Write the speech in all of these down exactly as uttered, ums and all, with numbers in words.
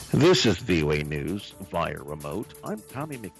This is V O A News via remote. I'm Tommy McNeil.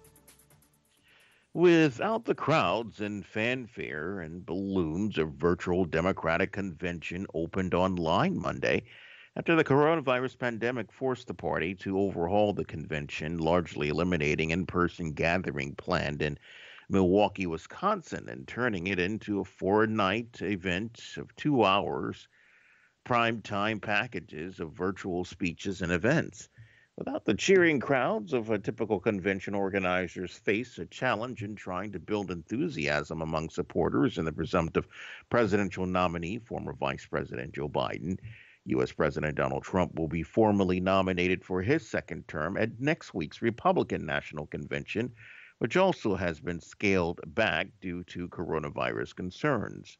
Without the crowds and fanfare and balloons, a virtual Democratic convention opened online Monday after the coronavirus pandemic forced the party to overhaul the convention, largely eliminating in person gathering planned in Milwaukee, Wisconsin, and turning it into a four night event of two hours prime time packages of virtual speeches and events. Without the cheering crowds of a typical convention, organizers face a challenge in trying to build enthusiasm among supporters and the presumptive presidential nominee, former Vice President Joe Biden. U S. President Donald Trump will be formally nominated for his second term at next week's Republican National Convention, which also has been scaled back due to coronavirus concerns.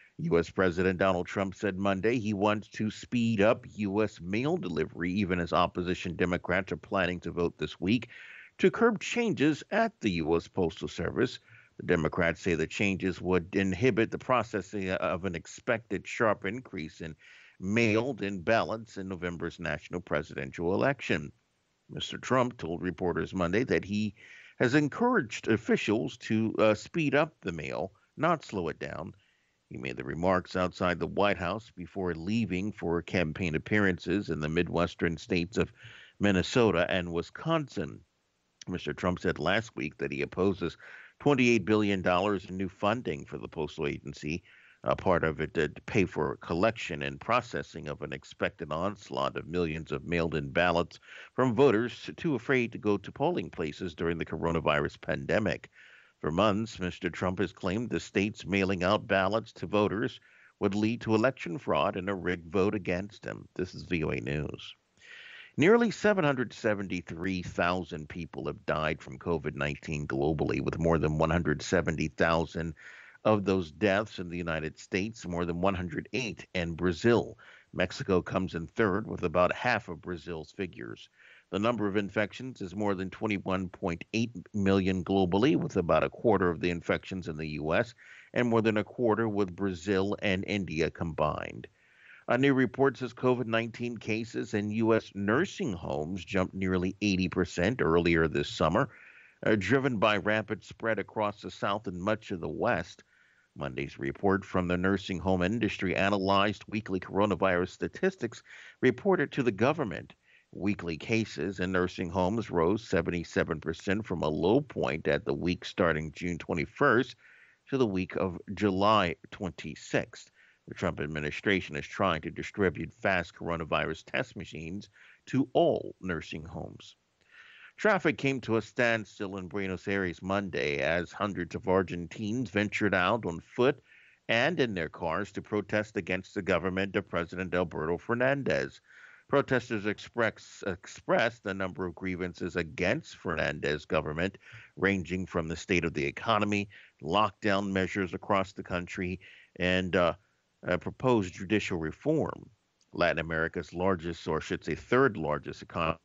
U S. President Donald Trump said Monday he wants to speed up U S mail delivery, even as opposition Democrats are planning to vote this week to curb changes at the U S. Postal Service. The Democrats say the changes would inhibit the processing of an expected sharp increase in mailed in ballots in November's national presidential election. Mister Trump told reporters Monday that he has encouraged officials to uh, speed up the mail, not slow it down. He made the remarks outside the White House before leaving for campaign appearances in the Midwestern states of Minnesota and Wisconsin. Mister Trump said last week that he opposes twenty-eight billion dollars in new funding for the postal agency, a part of it to pay for collection and processing of an expected onslaught of millions of mailed-in ballots from voters too afraid to go to polling places during the coronavirus pandemic. For months, Mister Trump has claimed the states mailing out ballots to voters would lead to election fraud and a rigged vote against him. This is V O A News. Nearly seven hundred seventy-three thousand people have died from COVID nineteen globally, with more than one hundred seventy thousand of those deaths in the United States, more than one hundred eight in Brazil. Mexico comes in third with about half of Brazil's figures. The number of infections is more than twenty-one point eight million globally, with about a quarter of the infections in the U S and more than a quarter with Brazil and India combined. A new report says COVID nineteen cases in U S nursing homes jumped nearly eighty percent earlier this summer, uh, driven by rapid spread across the South and much of the West. Monday's report from the nursing home industry analyzed weekly coronavirus statistics reported to the government. Weekly cases in nursing homes rose seventy-seven percent from a low point at the week starting June twenty-first to the week of July twenty-sixth. The Trump administration is trying to distribute fast coronavirus test machines to all nursing homes. Traffic came to a standstill in Buenos Aires Monday as hundreds of Argentines ventured out on foot and in their cars to protest against the government of President Alberto Fernandez. Protesters express, expressed a number of grievances against Fernandez's government, ranging from the state of the economy, lockdown measures across the country, and uh, uh, proposed judicial reform. Latin America's largest, or I should say third largest economy,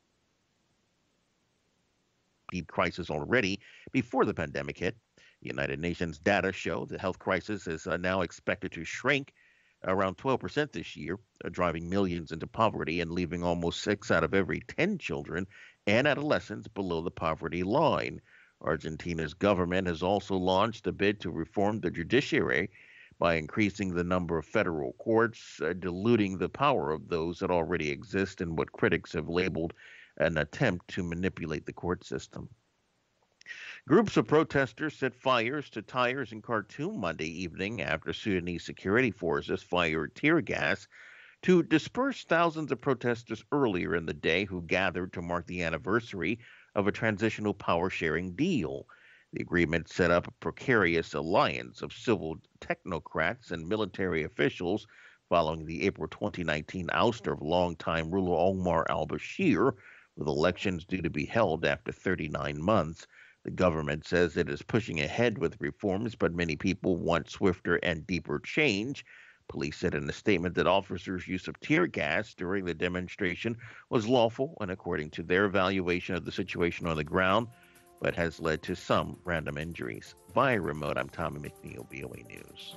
deep crisis already before the pandemic hit. The United Nations data show the health crisis is uh, now expected to shrink around twelve percent this year, uh, driving millions into poverty and leaving almost six out of every ten children and adolescents below the poverty line. Argentina's government has also launched a bid to reform the judiciary by increasing the number of federal courts, uh, diluting the power of those that already exist in what critics have labeled an attempt to manipulate the court system. Groups of protesters set fires to tires in Khartoum Monday evening after Sudanese security forces fired tear gas to disperse thousands of protesters earlier in the day who gathered to mark the anniversary of a transitional power sharing deal. The agreement set up a precarious alliance of civil technocrats and military officials following the April twenty nineteen ouster of longtime ruler Omar al Bashir, with elections due to be held after thirty-nine months. The government says it is pushing ahead with reforms, but many people want swifter and deeper change. Police said in a statement that officers' use of tear gas during the demonstration was lawful and according to their evaluation of the situation on the ground, but has led to some random injuries. Via remote, I'm Tommy McNeil, V O A News.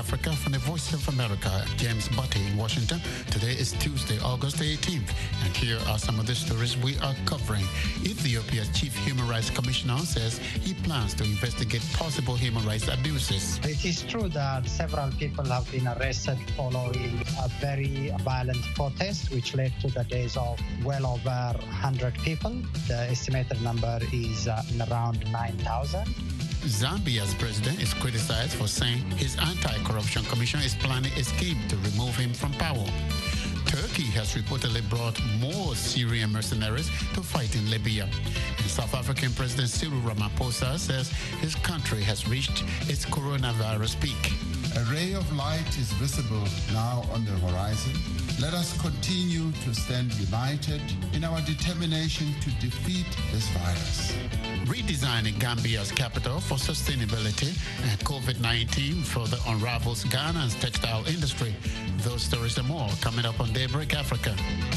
Africa from the Voice of America. James Butty in Washington. Today is Tuesday, August eighteenth, and here are some of the stories we are covering. Ethiopia's Chief Human Rights Commissioner says he plans to investigate possible human rights abuses. It is true that several people have been arrested following a very violent protest, which led to the deaths of well over one hundred people. The estimated number is uh, around nine thousand. Zambia's president is criticized for saying his anti-corruption commission is planning a scheme to remove him from power. Turkey has reportedly brought more Syrian mercenaries to fight in Libya. And South African President Cyril Ramaphosa says his country has reached its coronavirus peak. A ray of light is visible now on the horizon. Let us continue to stand united in our determination to defeat this virus. Redesigning Gambia's capital for sustainability, and COVID nineteen further unravels Ghana's textile industry. Those stories and more coming up on Daybreak Africa.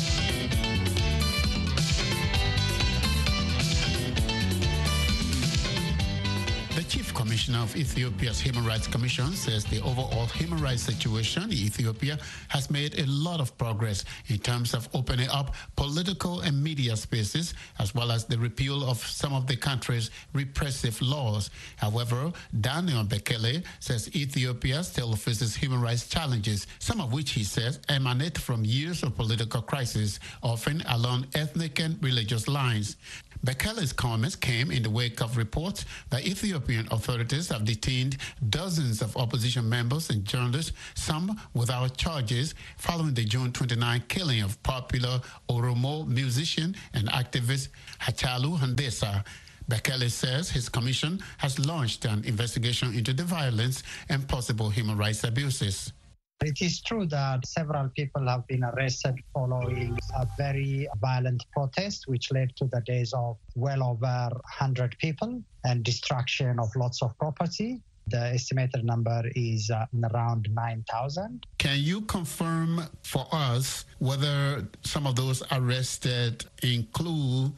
The Chief Commissioner of Ethiopia's Human Rights Commission says the overall human rights situation in Ethiopia has made a lot of progress in terms of opening up political and media spaces, as well as the repeal of some of the country's repressive laws. However, Daniel Bekele says Ethiopia still faces human rights challenges, some of which he says emanate from years of political crisis, often along ethnic and religious lines. Bekele's comments came in the wake of reports that Ethiopian authorities have detained dozens of opposition members and journalists, some without charges, following the June twenty-ninth killing of popular Oromo musician and activist Hachalu Hundessa. Bekele says his commission has launched an investigation into the violence and possible human rights abuses. It is true that several people have been arrested following a very violent protest, which led to the deaths of well over one hundred people and destruction of lots of property. The estimated number is uh, around nine thousand. Can you confirm for us whether some of those arrested include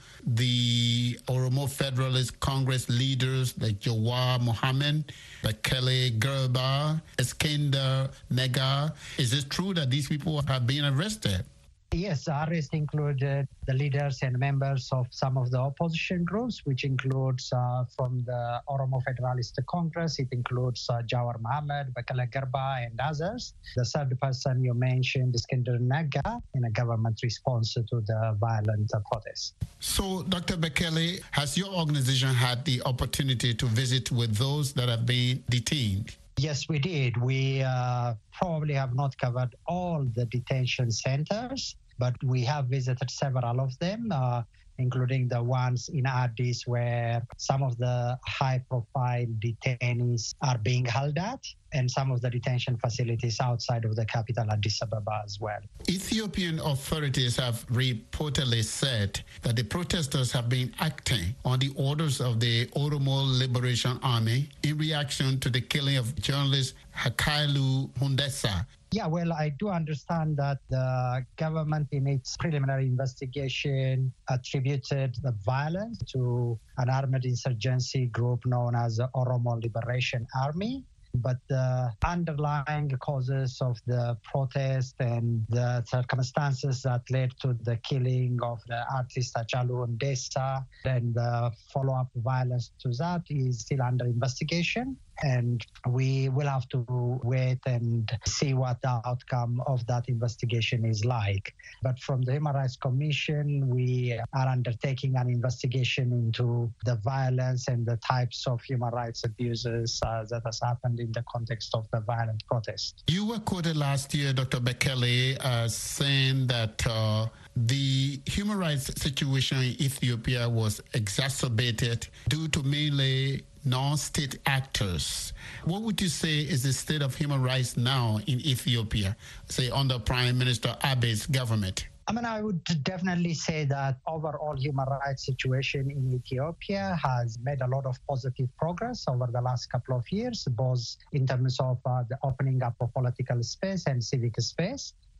the Oromo Federalist Congress leaders like Jawar Mohammed, Bekele Garba, Eskinder Nega? Is it true that these people have been arrested? Yes, the arrest included the leaders and members of some of the opposition groups, which includes uh, from the Oromo Federalist Congress, it includes uh, Jawar Mohammed, Bekele Garba, and others. The third person you mentioned is Eskinder Nega, in a government response to the violent uh, protests. So, Doctor Bekele, has your organization had the opportunity to visit with those that have been detained? Yes, we did. We uh, probably have not covered all the detention centers, but we have visited several of them, uh, including the ones in Addis where some of the high-profile detainees are being held at, and some of the detention facilities outside of the capital, Addis Ababa, as well. Ethiopian authorities have reportedly said that the protesters have been acting on the orders of the Oromo Liberation Army in reaction to the killing of journalist Hachalu Hundessa. Yeah, well, I do understand that the government in its preliminary investigation attributed the violence to an armed insurgency group known as the Oromo Liberation Army. But the underlying causes of the protest and the circumstances that led to the killing of the artist Hachalu Hundessa and the follow-up violence to that is still under investigation. And we will have to wait and see what the outcome of that investigation is like. But from the Human Rights Commission, we are undertaking an investigation into the violence and the types of human rights abuses uh, that has happened in the context of the violent protest. You were quoted last year, Doctor Bekele, uh, saying that uh, the human rights situation in Ethiopia was exacerbated due to mainly non-state actors. What would you say is the state of human rights now in Ethiopia, say under Prime Minister Abiy's government? I mean, I would definitely say that overall human rights situation in Ethiopia has made a lot of positive progress over the last couple of years, both in terms of uh, the opening up of political space and civic space.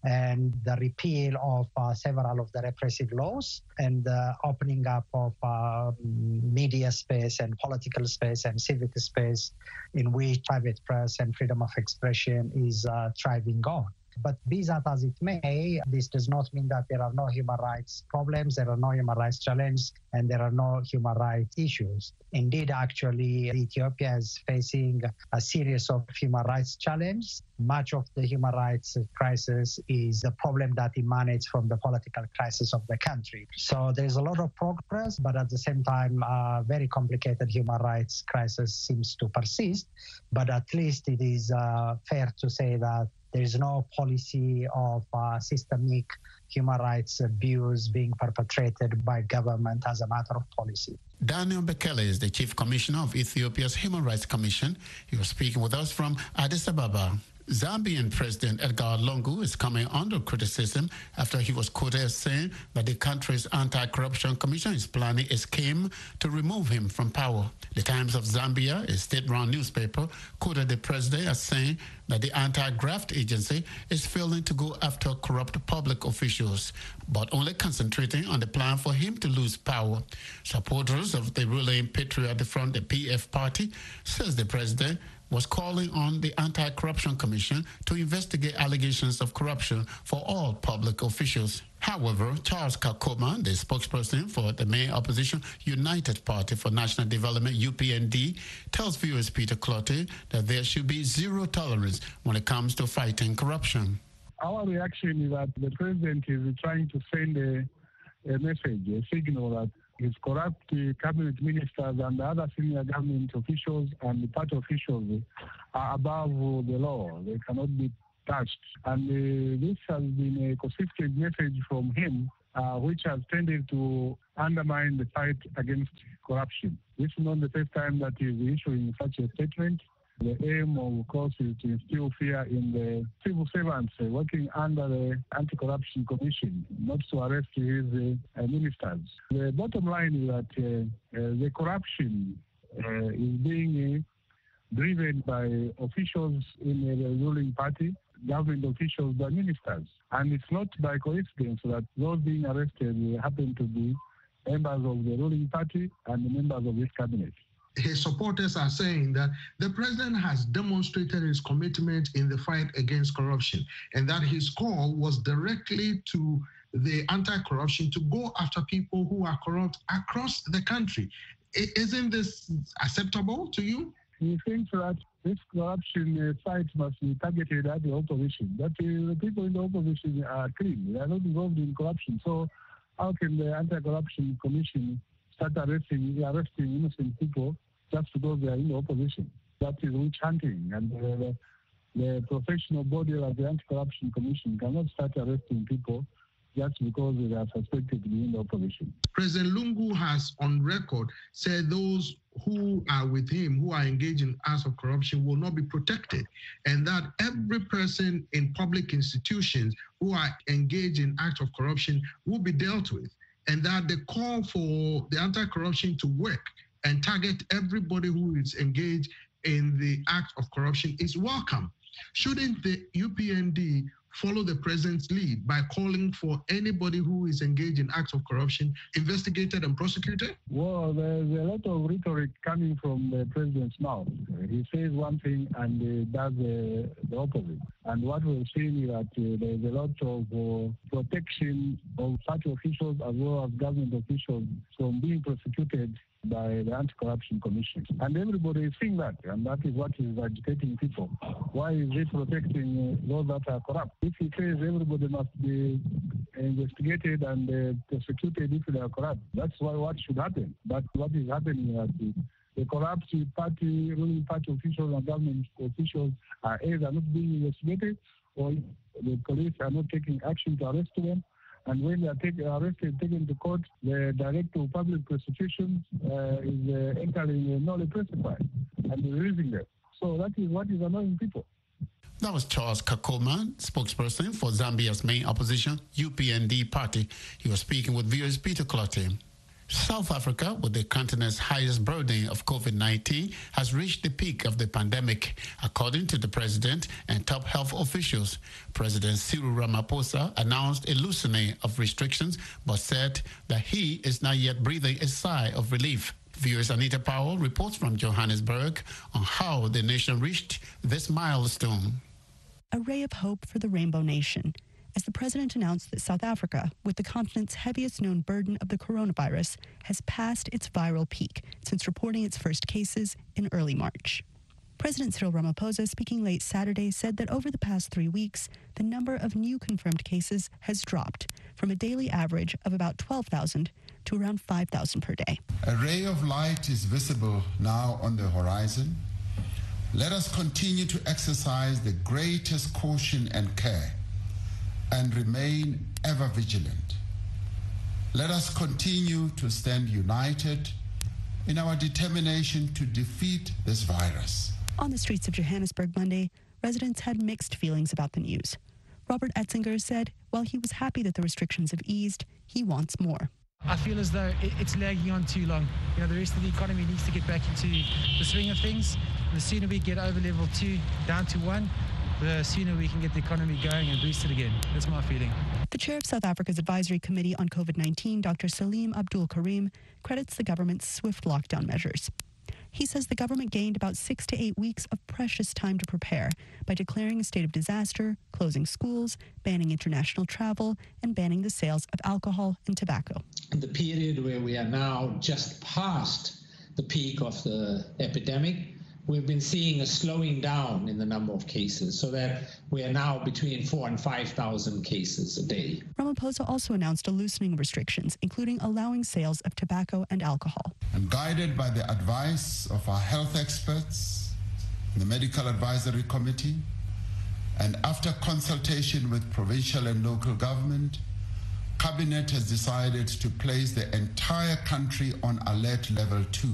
and the repeal of uh, several of the repressive laws and the opening up of uh, media space and political space and civic space in which private press and freedom of expression is uh, thriving on. But be that as it may, this does not mean that there are no human rights problems, there are no human rights challenges, and there are no human rights issues. Indeed, actually, Ethiopia is facing a series of human rights challenges. Much of the human rights crisis is a problem that emanates from the political crisis of the country. So there's a lot of progress, but at the same time, a very complicated human rights crisis seems to persist. But at least it is uh, fair to say that there is no policy of uh, systemic human rights abuse being perpetrated by government as a matter of policy. Daniel Bekele is the Chief Commissioner of Ethiopia's Human Rights Commission. He was speaking with us from Addis Ababa. Zambian President Edgar Lungu is coming under criticism after he was quoted as saying that the country's anti-corruption commission is planning a scheme to remove him from power. The Times of Zambia, a state-run newspaper, quoted the president as saying that the anti-graft agency is failing to go after corrupt public officials, but only concentrating on the plan for him to lose power. Supporters of the ruling Patriotic Front, the P F party, says the president was calling on the Anti-Corruption Commission to investigate allegations of corruption for all public officials. However, Charles Kakoma, the spokesperson for the main opposition United Party for National Development, U P N D, tells viewers Peter Clottey that there should be zero tolerance when it comes to fighting corruption. Our reaction is that the president is trying to send a, a message, a signal that his corrupt uh, cabinet ministers and the other senior government officials and the party officials are above uh, the law. They cannot be touched. And uh, this has been a consistent message from him, uh, which has tended to undermine the fight against corruption. This is not the first time that he is issuing such a statement. The aim, of course, is to instill fear in the civil servants uh, working under the Anti-Corruption Commission, not to arrest his uh, ministers. The bottom line is that uh, uh, the corruption uh, is being uh, driven by officials in the ruling party, government officials, by ministers. And it's not by coincidence that those being arrested happen to be members of the ruling party and members of this cabinet. His supporters are saying that the president has demonstrated his commitment in the fight against corruption and that his call was directly to the anti-corruption to go after people who are corrupt across the country. Isn't this acceptable to you? He thinks that this corruption fight must be targeted at the opposition. But uh, the people in the opposition are clean. They are not involved in corruption. So how can the Anti-Corruption Commission start arresting, arresting innocent people just because they are in the opposition? That is witch hunting, and uh, the, the professional body of the Anti-Corruption Commission cannot start arresting people just because they are suspected to be in the opposition. President Lungu has on record said those who are with him, who are engaged in acts of corruption, will not be protected, and that every person in public institutions who are engaged in acts of corruption will be dealt with, and that the call for the anti-corruption to work and target everybody who is engaged in the act of corruption is welcome. Shouldn't the U P N D follow the president's lead by calling for anybody who is engaged in acts of corruption investigated and prosecuted? Well, there's a lot of rhetoric coming from the president's mouth. He says one thing and uh, does uh, the opposite. And what we're seeing is that uh, there's a lot of uh, protection of party officials as well as government officials from being prosecuted by the Anti-Corruption Commission. And everybody is seeing that, and that is what is agitating people. Why is he protecting uh, those that are corrupt? If he says everybody must be investigated and uh, prosecuted if they are corrupt, that's why what should happen. But what is happening is that the, the corrupt party, ruling party officials and government officials are either not being investigated or the police are not taking action to arrest them. And when they are take, arrested, taken to court, the director of public prosecution uh, is uh, entering a null classified and releasing them. So that is what is annoying people. That was Charles Kakoma, spokesperson for Zambia's main opposition, U P N D party. He was speaking with viewers Peter Clottey. South Africa, with the continent's highest burden of COVID nineteen, has reached the peak of the pandemic, according to the president and top health officials. President Cyril Ramaphosa announced a loosening of restrictions, but said that he is not yet breathing a sigh of relief. Viewers Anita Powell reports from Johannesburg on how the nation reached this milestone. A ray of hope for the Rainbow Nation, as the president announced that South Africa, with the continent's heaviest known burden of the coronavirus, has passed its viral peak since reporting its first cases in early March. President Cyril Ramaphosa, speaking late Saturday, said that over the past three weeks, the number of new confirmed cases has dropped from a daily average of about twelve thousand to around five thousand per day. A ray of light is visible now on the horizon. Let us continue to exercise the greatest caution and care and remain ever vigilant. Let us continue to stand united in our determination to defeat this virus. On the streets of Johannesburg Monday, residents had mixed feelings about the news. Robert Etzinger said while he was happy that the restrictions have eased, he wants more. I feel as though it's lagging on too long. You know, the rest of the economy needs to get back into the swing of things. And the sooner we get over level two down to one, the sooner we can get the economy going and boost it again. That's my feeling. The chair of South Africa's Advisory Committee on COVID nineteen, Doctor Salim Abdul Karim, credits the government's swift lockdown measures. He says the government gained about six to eight weeks of precious time to prepare by declaring a state of disaster, closing schools, banning international travel, and banning the sales of alcohol and tobacco. The period where we are now just past the peak of the epidemic, we've been seeing a slowing down in the number of cases, so that we are now between four and five thousand cases a day. Ramaphosa also announced a loosening of restrictions, including allowing sales of tobacco and alcohol. And guided by the advice of our health experts, the Medical Advisory Committee, and after consultation with provincial and local government, Cabinet has decided to place the entire country on alert level two,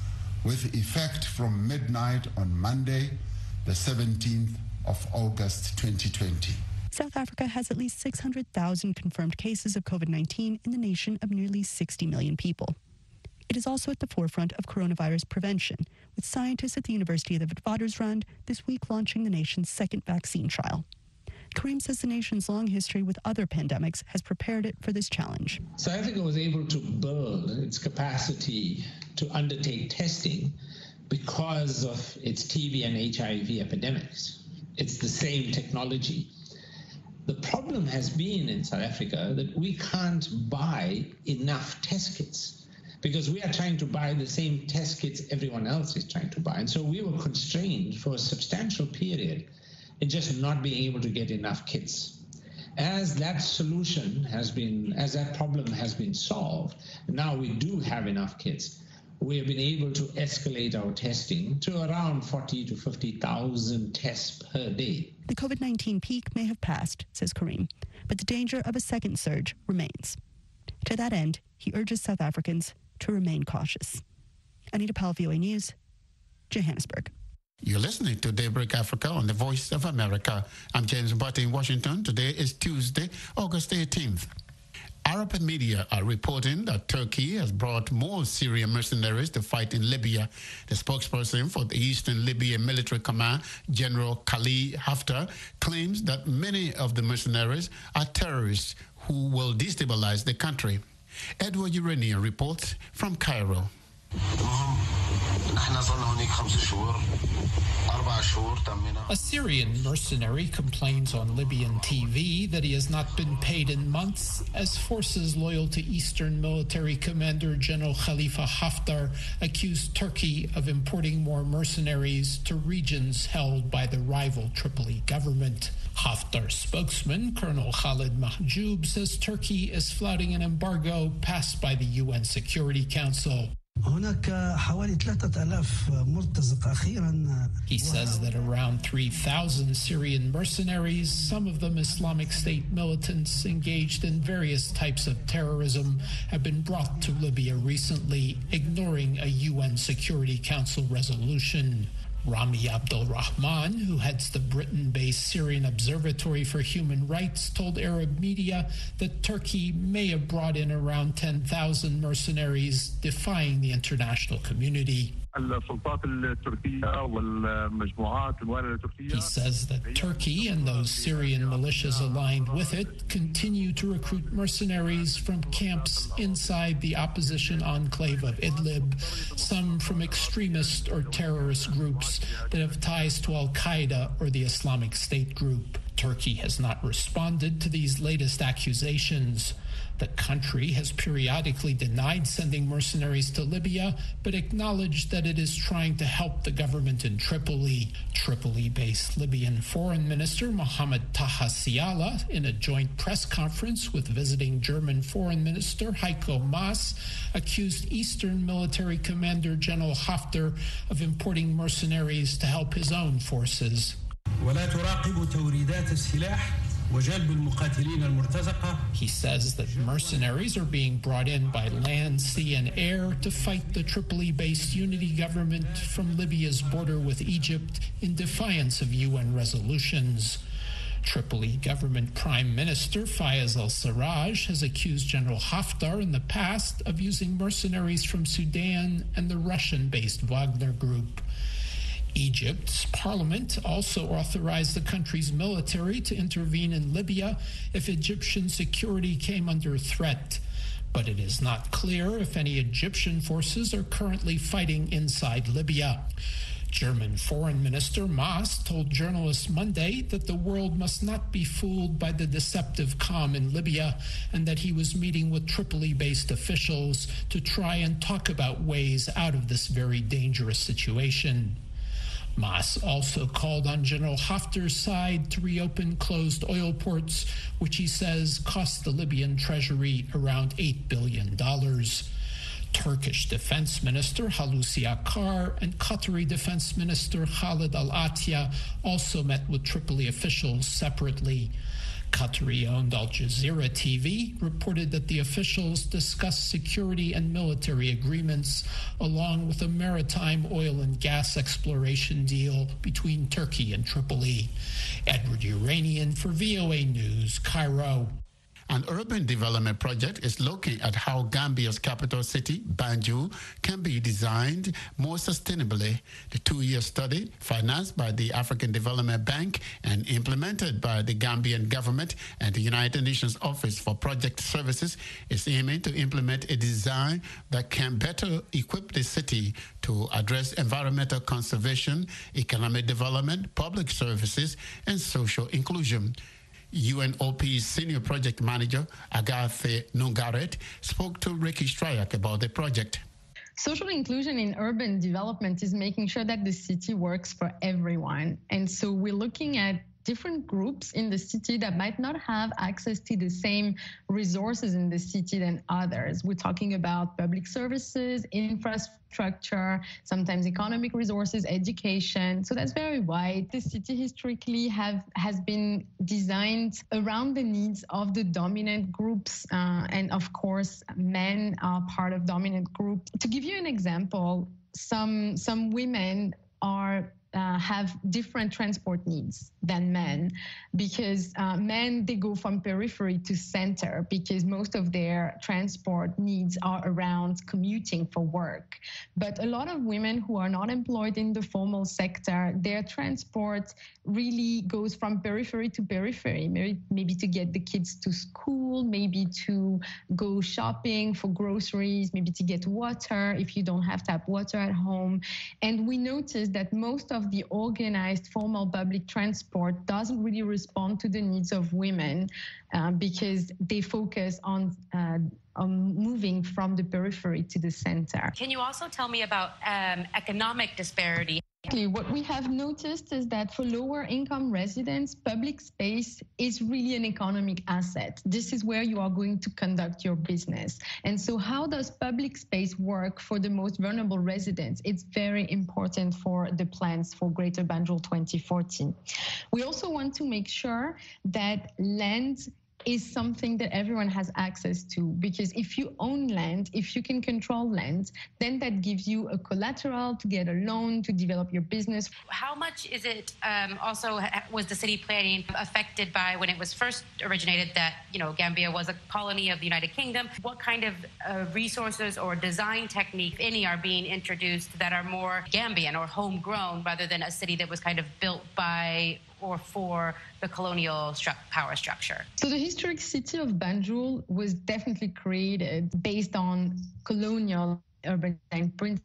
with effect from midnight on Monday, the seventeenth of August twenty twenty. South Africa has at least six hundred thousand confirmed cases of COVID nineteen in the nation of nearly sixty million people. It is also at the forefront of coronavirus prevention, with scientists at the University of the Witwatersrand this week launching the nation's second vaccine trial. Karim says the nation's long history with other pandemics has prepared it for this challenge. South Africa was able to build its capacity to undertake testing because of its T B and H I V epidemics. It's the same technology. The problem has been in South Africa that we can't buy enough test kits because we are trying to buy the same test kits everyone else is trying to buy. And so we were constrained for a substantial period in just not being able to get enough kits. As that solution has been, as that problem has been solved, now we do have enough kits. We have been able to escalate our testing to around forty to fifty thousand tests per day. The COVID nineteen peak may have passed, says Karim, but the danger of a second surge remains. To that end, he urges South Africans to remain cautious. Anita Powell, V O A News, Johannesburg. You're listening to Daybreak Africa on the Voice of America. I'm James Mbote in Washington. Today is Tuesday, August eighteenth. Arab media are reporting that Turkey has brought more Syrian mercenaries to fight in Libya. The spokesperson for the Eastern Libyan Military Command, General Khalid Haftar, claims that many of the mercenaries are terrorists who will destabilize the country. Edward Urania reports from Cairo. A Syrian mercenary complains on Libyan T V that he has not been paid in months as forces loyal to Eastern Military Commander General Khalifa Haftar accused Turkey of importing more mercenaries to regions held by the rival Tripoli government. Haftar's spokesman, Colonel Khalid Mahjoub, says Turkey is flouting an embargo passed by the U N Security Council. He says that around three thousand Syrian mercenaries, some of them Islamic State militants engaged in various types of terrorism, have been brought to Libya recently, ignoring a U N Security Council resolution. Rami Abdulrahman, who heads the Britain-based Syrian Observatory for Human Rights, told Arab media that Turkey may have brought in around ten thousand mercenaries, defying the international community. He says that Turkey and those Syrian militias aligned with it continue to recruit mercenaries from camps inside the opposition enclave of Idlib, some from extremist or terrorist groups that have ties to Al-Qaeda or the Islamic State group. Turkey has not responded to these latest accusations. The country has periodically denied sending mercenaries to Libya, but acknowledged that it is trying to help the government in Tripoli. Tripoli-based Libyan Foreign Minister Mohammed Taha Siala, in a joint press conference with visiting German Foreign Minister Heiko Maas, accused Eastern Military Commander General Haftar of importing mercenaries to help his own forces. He says that mercenaries are being brought in by land, sea, and air to fight the Tripoli-based unity government from Libya's border with Egypt in defiance of U N resolutions. Tripoli government Prime Minister Fayez al-Sarraj has accused General Haftar in the past of using mercenaries from Sudan and the Russian-based Wagner Group. Egypt's parliament also authorized the country's military to intervene in Libya if Egyptian security came under threat. But it is not clear if any Egyptian forces are currently fighting inside Libya. German Foreign Minister Maas told journalists Monday that the world must not be fooled by the deceptive calm in Libya and that he was meeting with Tripoli-based officials to try and talk about ways out of this very dangerous situation. Maas also called on General Haftar's side to reopen closed oil ports, which he says cost the Libyan treasury around eight billion dollars. Turkish Defense Minister Hulusi Akar and Qatari Defense Minister Khalid Al-Attiyah also met with Tripoli officials separately. Qatari-owned Al Jazeera T V reported that the officials discussed security and military agreements, along with a maritime oil and gas exploration deal between Turkey and Tripoli. Edward Uranian for V O A News, Cairo. An urban development project is looking at how Gambia's capital city, Banjul, can be designed more sustainably. The two-year study, financed by the African Development Bank and implemented by the Gambian government and the United Nations Office for Project Services, is aiming to implement a design that can better equip the city to address environmental conservation, economic development, public services, and social inclusion. U N O P's Senior Project Manager, Agathe Nungaret, spoke to Ricky Stryak about the project. Social inclusion in urban development is making sure that the city works for everyone. And so we're looking at different groups in the city that might not have access to the same resources in the city than others. We're talking about public services, infrastructure, sometimes economic resources, education. So that's very wide. The city historically have has been designed around the needs of the dominant groups. Uh, and of course, men are part of dominant groups. To give you an example, some, some women are Uh, have different transport needs than men, because uh, men, they go from periphery to center because most of their transport needs are around commuting for work. But a lot of women who are not employed in the formal sector, their transport really goes from periphery to periphery, maybe, maybe to get the kids to school, maybe to go shopping for groceries, maybe to get water if you don't have tap water at home. And we noticed that most of the organized formal public transport doesn't really respond to the needs of women uh, because they focus on uh, on moving from the periphery to the center. Can you also tell me about um, economic disparity? What we have noticed is that for lower income residents, public space is really an economic asset. This is where you are going to conduct your business. And so how does public space work for the most vulnerable residents? It's very important for the plans for Greater Banjul twenty forty. We also want to make sure that land is something that everyone has access to, because if you own land, if you can control land, then that gives you a collateral to get a loan to develop your business. How much is it um, also was the city planning affected by when it was first originated that, you know, Gambia was a colony of the United Kingdom? What kind of uh, resources or design technique, if any, are being introduced that are more Gambian or homegrown rather than a city that was kind of built by or for the colonial stru- power structure? So the historic city of Banjul was definitely created based on colonial urban design principles.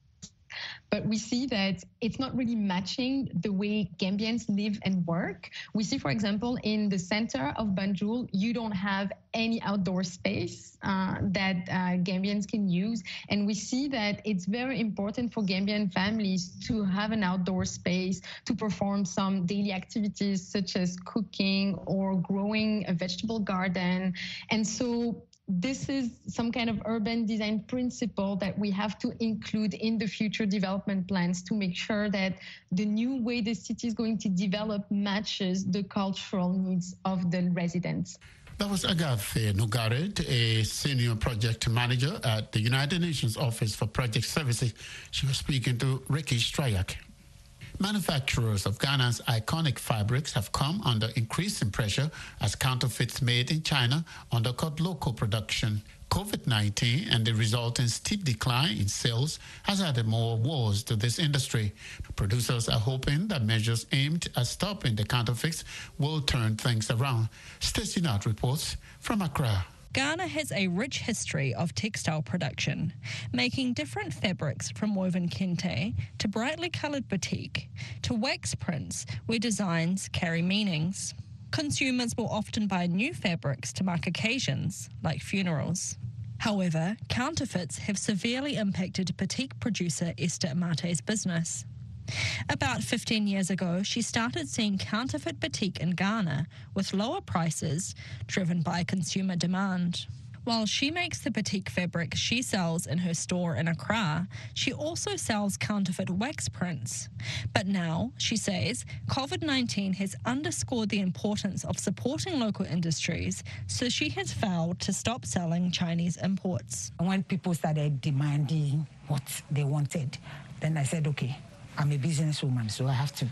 But we see that it's not really matching the way Gambians live and work. We see, for example, in the center of Banjul, you don't have any outdoor space uh, that uh, Gambians can use. And we see that it's very important for Gambian families to have an outdoor space to perform some daily activities such as cooking or growing a vegetable garden. And so this is some kind of urban design principle that we have to include in the future development plans to make sure that the new way the city is going to develop matches the cultural needs of the residents. That was Agathe Nugaret, a senior project manager at the United Nations Office for Project Services. She was speaking to Ricky Stryak. Manufacturers of Ghana's iconic fabrics have come under increasing pressure as counterfeits made in China undercut local production. COVID nineteen and the resulting steep decline in sales has added more woes to this industry. Producers are hoping that measures aimed at stopping the counterfeits will turn things around. Stacey Knott reports from Accra. Ghana has a rich history of textile production, making different fabrics from woven kente to brightly coloured batik to wax prints where designs carry meanings. Consumers will often buy new fabrics to mark occasions, like funerals. However, counterfeits have severely impacted batik producer Esther Amate's business. About fifteen years ago, she started seeing counterfeit batik in Ghana with lower prices driven by consumer demand. While she makes the batik fabric she sells in her store in Accra, she also sells counterfeit wax prints. But now, she says, COVID nineteen has underscored the importance of supporting local industries, so she has vowed to stop selling Chinese imports. When people started demanding what they wanted, then I said, okay, I'm a businesswoman, so I have to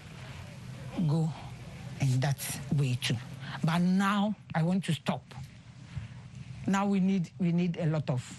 go in that way too. But now I want to stop. Now we need we need a lot of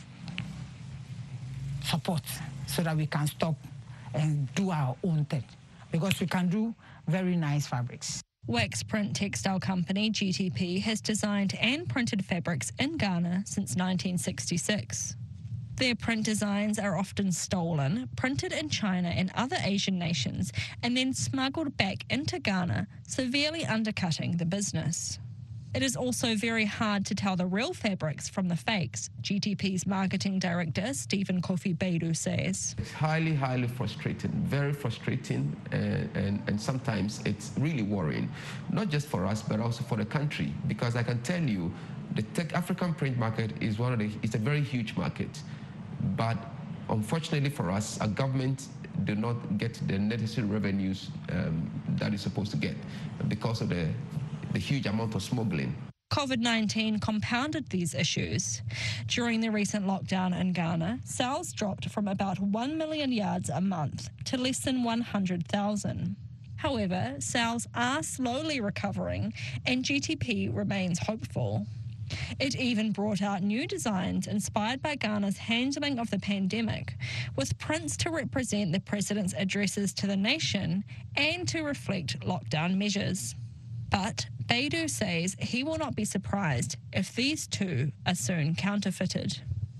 support so that we can stop and do our own thing, because we can do very nice fabrics. Wax Print textile company G T P has designed and printed fabrics in Ghana since nineteen sixty-six. Their print designs are often stolen, printed in China and other Asian nations, and then smuggled back into Ghana, severely undercutting the business. It is also very hard to tell the real fabrics from the fakes, G T P's marketing director, Stephen Kofi Baidu says. It's highly, highly frustrating, very frustrating, and, and, and sometimes it's really worrying, not just for us, but also for the country, because I can tell you, the tech African print market is one of the, it's a very huge market. But unfortunately for us, our government do not get the necessary revenues um, that it's supposed to get because of the, the huge amount of smuggling. COVID nineteen compounded these issues. During the recent lockdown in Ghana, sales dropped from about one million yards a month to less than one hundred thousand. However, sales are slowly recovering and G T P remains hopeful. It even brought out new designs inspired by Ghana's handling of the pandemic, with prints to represent the president's addresses to the nation and to reflect lockdown measures. But Baidu says he will not be surprised if these too are soon counterfeited.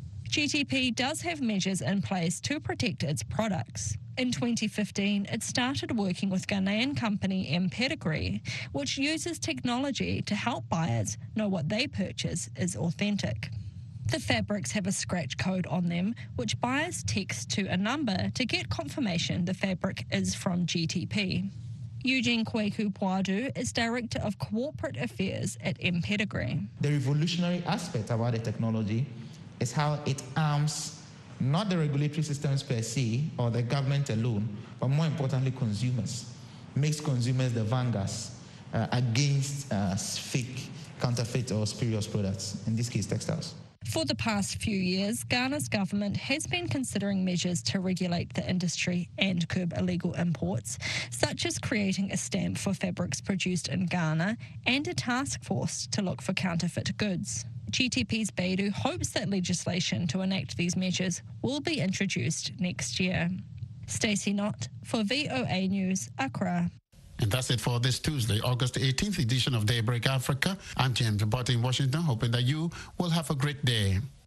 G T P does have measures in place to protect its products. In twenty fifteen, it started working with Ghanaian company M Pedigree, which uses technology to help buyers know what they purchase is authentic. The fabrics have a scratch code on them, which buyers text to a number to get confirmation the fabric is from G T P. Eugene Kweku Poadu is Director of Corporate Affairs at M Pedigree. The revolutionary aspect about the technology is how it arms not the regulatory systems per se or the government alone, but more importantly consumers. Makes consumers the vanguards, uh, against uh, fake, counterfeit or spurious products, in this case textiles. For the past few years, Ghana's government has been considering measures to regulate the industry and curb illegal imports, such as creating a stamp for fabrics produced in Ghana and a task force to look for counterfeit goods. G T P's Beidou hopes that legislation to enact these measures will be introduced next year. Stacey Knott for V O A News, Accra. And that's it for this Tuesday, August eighteenth edition of Daybreak Africa. I'm James reporting in Washington, hoping that you will have a great day.